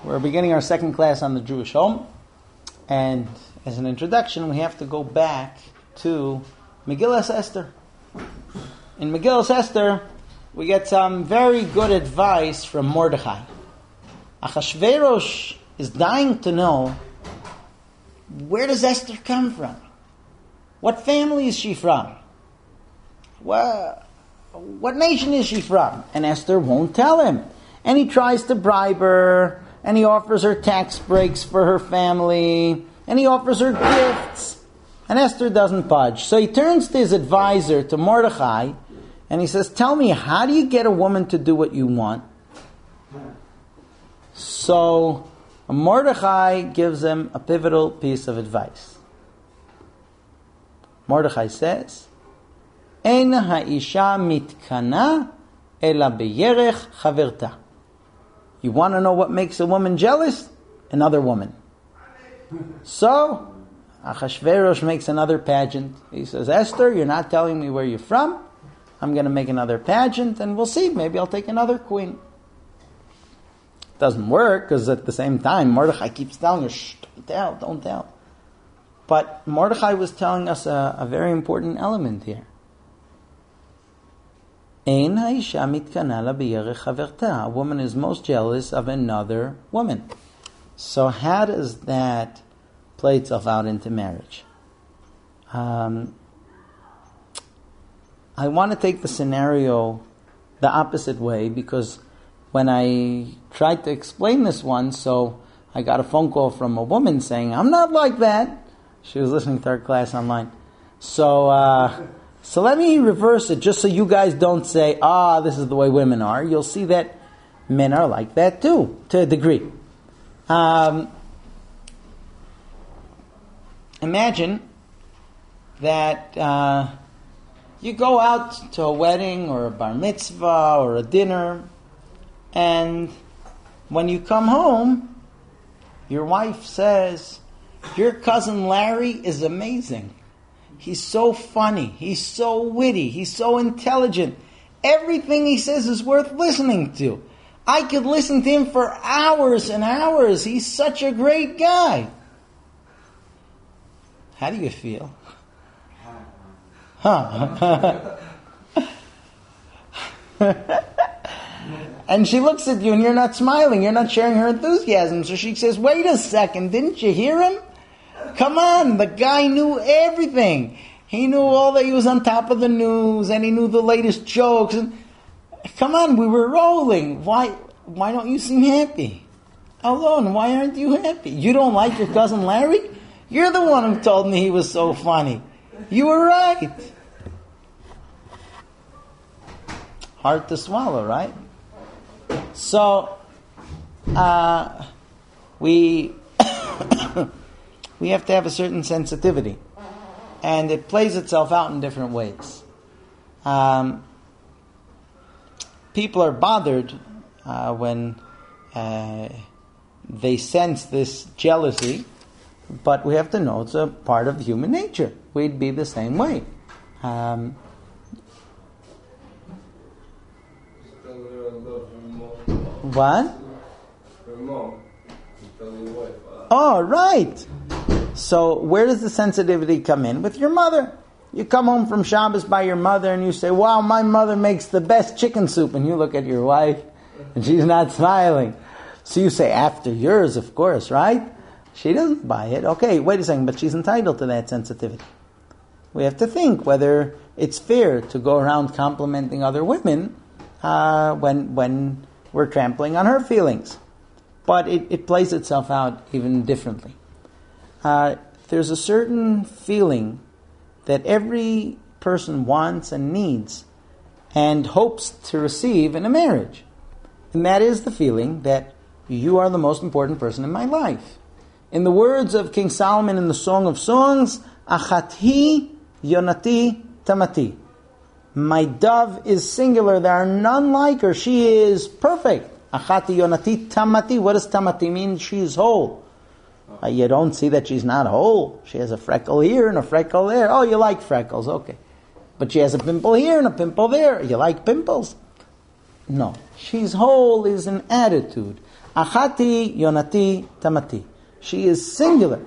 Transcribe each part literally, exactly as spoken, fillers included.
We're beginning our second class on the Jewish home, and as an introduction, we have to go back to Megillas Esther. In Megillas Esther, we get some very good advice from Mordechai. Achashverosh is dying to know, where does Esther come from? What family is she from? What, what nation is she from? And Esther won't tell him. And he tries to bribe her, and he offers her tax breaks for her family, and he offers her gifts, and Esther doesn't budge. So he turns to his advisor, to Mordechai, and he says, tell me, how do you get a woman to do what you want? So Mordechai gives him a pivotal piece of advice. Mordechai says, Ein ha'isha mitkana ela beyerech chaverta. You want to know what makes a woman jealous? Another woman. So, Achashverosh makes another pageant. He says, Esther, you're not telling me where you're from. I'm going to make another pageant, and we'll see. Maybe I'll take another queen. Doesn't work, because at the same time, Mordechai keeps telling her, shh, don't tell, don't tell. But Mordechai was telling us a, a very important element here. A woman is most jealous of another woman. So how does that play itself out into marriage? Um, I want to take the scenario the opposite way, because when I tried to explain this one, so I got a phone call from a woman saying, I'm not like that. She was listening to our class online. So... Uh, So let me reverse it, just so you guys don't say, ah, this is the way women are. You'll see that men are like that too, to a degree. Um, imagine that uh, you go out to a wedding or a bar mitzvah or a dinner, and when you come home, your wife says, your cousin Larry is amazing. He's so funny. He's so witty. He's so intelligent. Everything he says is worth listening to. I could listen to him for hours and hours. He's such a great guy. How do you feel? Huh? And she looks at you and you're not smiling. You're not sharing her enthusiasm. So she says, wait a second. Didn't you hear him? Come on, the guy knew everything. He knew all that, he was on top of the news, and he knew the latest jokes. And come on, we were rolling. Why why don't you seem happy? Alon, why aren't you happy? You don't like your cousin Larry? You're the one who told me he was so funny. You were right. Hard to swallow, right? So, uh, we... we have to have a certain sensitivity. And it plays itself out in different ways. Um, people are bothered uh, when uh, they sense this jealousy, but we have to know it's a part of human nature. We'd be the same way. Um, what? Oh, right. So where does the sensitivity come in? With your mother. You come home from Shabbos by your mother and you say, wow, my mother makes the best chicken soup. And you look at your wife and she's not smiling. So you say, after yours, of course, right? She doesn't buy it. Okay, wait a second, but she's entitled to that sensitivity. We have to think whether it's fair to go around complimenting other women uh, when, when we're trampling on her feelings. But it, it plays itself out even differently. Uh, there's a certain feeling that every person wants and needs and hopes to receive in a marriage. And that is the feeling that you are the most important person in my life. In the words of King Solomon in the Song of Songs, Achati Yonati Tamati. My dove is singular, there are none like her, she is perfect. Achati Yonati Tamati. What does Tamati mean? She is whole. Uh, you don't see that she's not whole. She has a freckle here and a freckle there. Oh, you like freckles, okay. But she has a pimple here and a pimple there. You like pimples. No. She's whole is an attitude. Achati yonati tamati. She is singular.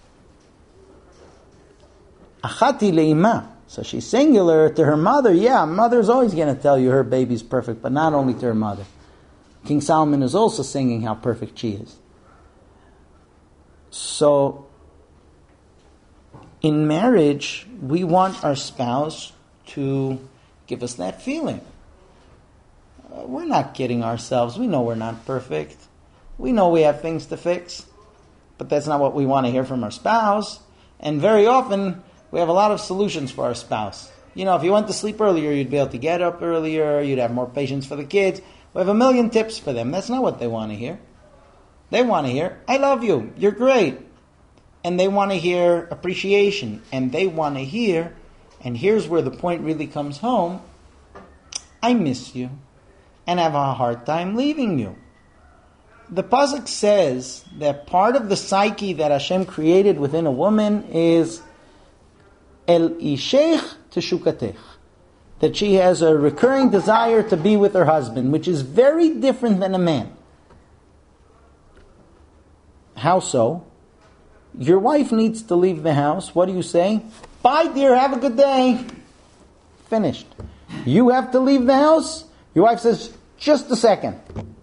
Achati leima. So she's singular to her mother. Yeah, mother's always going to tell you her baby's perfect, but not only to her mother. King Solomon is also singing how perfect she is. So, in marriage, we want our spouse to give us that feeling. Uh, we're not kidding ourselves. We know we're not perfect. We know we have things to fix. But that's not what we want to hear from our spouse. And very often, we have a lot of solutions for our spouse. You know, if you went to sleep earlier, you'd be able to get up earlier. You'd have more patience for the kids. We have a million tips for them. That's not what they want to hear. They want to hear, I love you. You're great. And they want to hear appreciation. And they want to hear, and here's where the point really comes home, I miss you. And have a hard time leaving you. The pasuk says that part of the psyche that Hashem created within a woman is El ishech teshukatech, that she has a recurring desire to be with her husband, which is very different than a man. How so? Your wife needs to leave the house. What do you say? Bye, dear. Have a good day. Finished. You have to leave the house. Your wife says, just a second.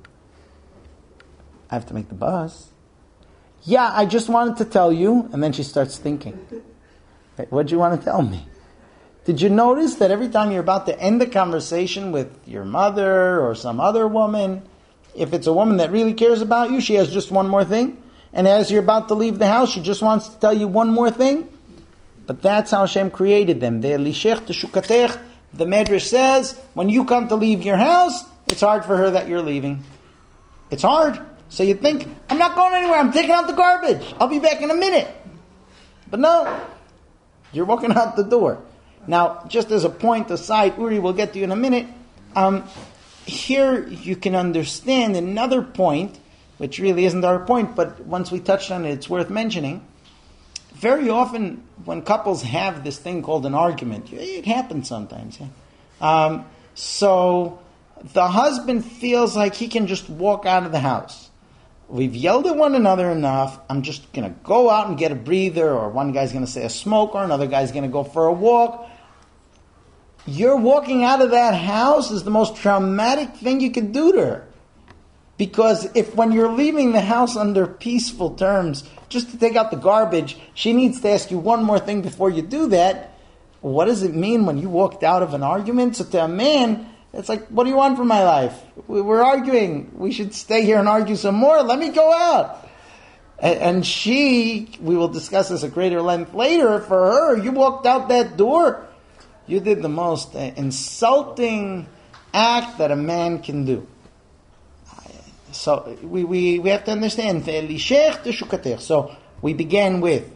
I have to make the bus. Yeah, I just wanted to tell you. And then she starts thinking. What do you want to tell me? Did you notice that every time you're about to end the conversation with your mother or some other woman, if it's a woman that really cares about you, she has just one more thing? And as you're about to leave the house, she just wants to tell you one more thing? But that's how Hashem created them. The lishech teshukatech, the Medrash says, when you come to leave your house, it's hard for her that you're leaving. It's hard. So you think, I'm not going anywhere, I'm taking out the garbage. I'll be back in a minute. But no, you're walking out the door. Now, just as a point aside, Uri, we'll get to you in a minute. Um, here you can understand another point, which really isn't our point, but once we touched on it, it's worth mentioning. Very often, when couples have this thing called an argument, it happens sometimes. Yeah? Um, so, the husband feels like he can just walk out of the house. We've yelled at one another enough. I'm just going to go out and get a breather, or one guy's going to say a smoke, or another guy's going to go for a walk. You're walking out of that house is the most traumatic thing you could do to her. Because if when you're leaving the house under peaceful terms, just to take out the garbage, she needs to ask you one more thing before you do that. What does it mean when you walked out of an argument? So to a man, it's like, what do you want from my life? We're arguing. We should stay here and argue some more. Let me go out. And she, we will discuss this at greater length later, for her, you walked out that door, you did the most insulting act that a man can do. So we, we, we have to understand. So we began with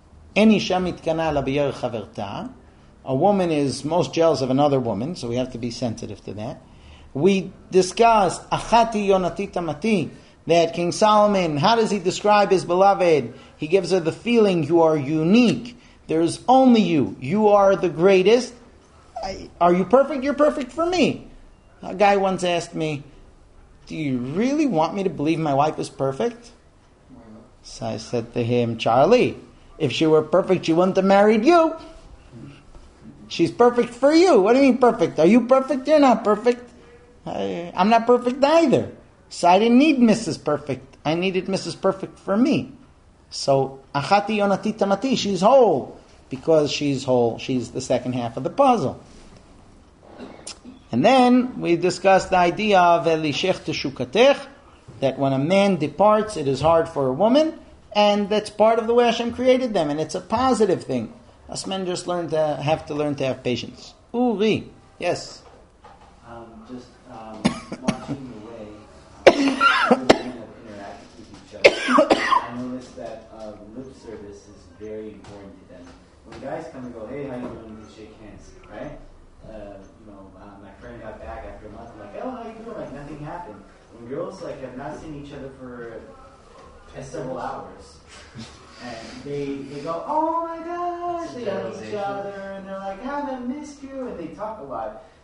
a woman is most jealous of another woman, so we have to be sensitive to that. We discussed achati yonati tamati, that King Solomon, how does he describe his beloved? He gives her the feeling you are unique. There's only you. You are the greatest. Are you perfect? You're perfect for me. A guy once asked me, do you really want me to believe my wife is perfect? So I said to him, Charlie, if she were perfect, she wouldn't have married you. She's perfect for you. What do you mean perfect? Are you perfect? You're not perfect. I, I'm not perfect either. So I didn't need Missus Perfect. I needed Missus Perfect for me. So, achati yonati tamati, she's whole. Because she's whole, she's the second half of the puzzle. And then we discussed the idea of elishech teshukatech, that when a man departs, it is hard for a woman, and that's part of the way Hashem created them, and it's a positive thing. Us men just learn to have to learn to have patience. Uri, yes. Um, just um, watching the way um, women have interacted with each other. I noticed that uh, lip service is very important to them. When guys come and go, hey, how you doing? We shake hands, right? Uh, you know, uh, my friend got back after a month. I'm like, oh, how you doing? Like nothing happened. When girls like have not seen each other for uh, several hours, and they they go, oh my gosh, they hug each other, and they're like, I haven't missed you, and they talk a lot.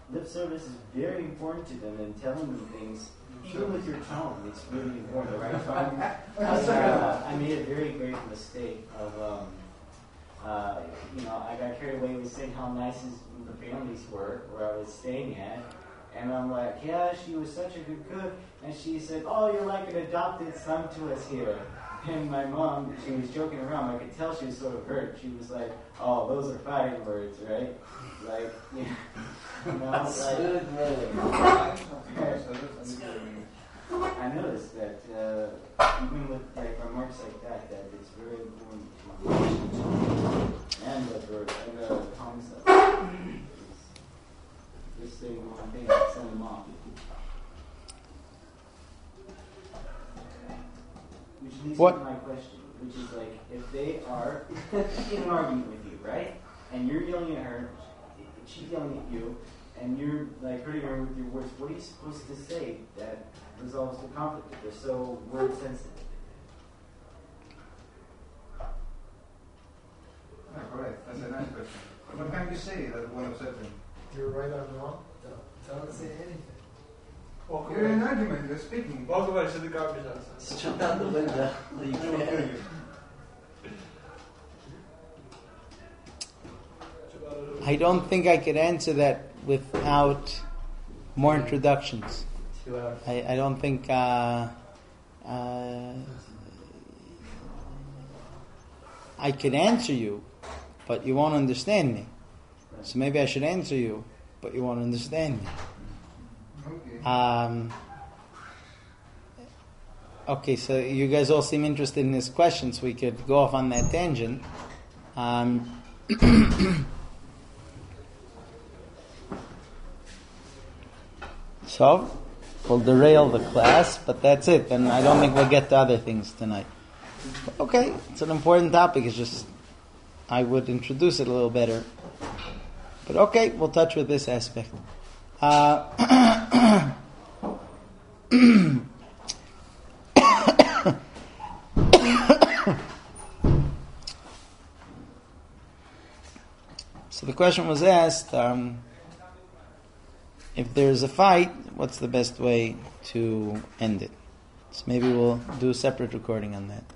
lip service is very important to them, and telling them things, even with your tone, it's really important, right? So I'm, I, uh, I made a very great mistake of, um, uh, you know, I got carried away with saying how nice his, the families were where I was staying at. And I'm like, yeah, she was such a good cook. And she said, oh, you're like an adopted son to us here. And my mom, she was joking around. I could tell she was sort of hurt. She was like, oh, those are fighting words, right? Like, you know, like, I noticed that uh, even with like remarks like that, that it's very important to my and the verb and the concept. Just saying one thing, send them off. Which leads What? to my question, which is like, if they are in an argument with you, right? And you're yelling at her, she's yelling at you, and you're like hurting her with your words, what are you supposed to say that resolves the conflict if they're so word sensitive? Yeah, correct. That's a nice question. What can you say that will upset them? You're right, I'm wrong. Don't, don't say anything. Walk You're in away. an argument, you're speaking. Walk away to the garbage outside. Just jump out the window. You can't. I don't think I could answer that without more introductions. Two hours. I, I don't think uh, uh, I could answer you, but you won't understand me. So maybe I should answer you, but you won't understand me. Okay. Um, okay, so you guys all seem interested in this question, so we could go off on that tangent. Um, so, we'll derail the class, but that's it. And I don't think we'll get to other things tonight. Okay, it's an important topic. It's just I would introduce it a little better. But okay, we'll touch with this aspect. Uh, so the question was asked, um, if there's a fight, what's the best way to end it? So maybe we'll do a separate recording on that.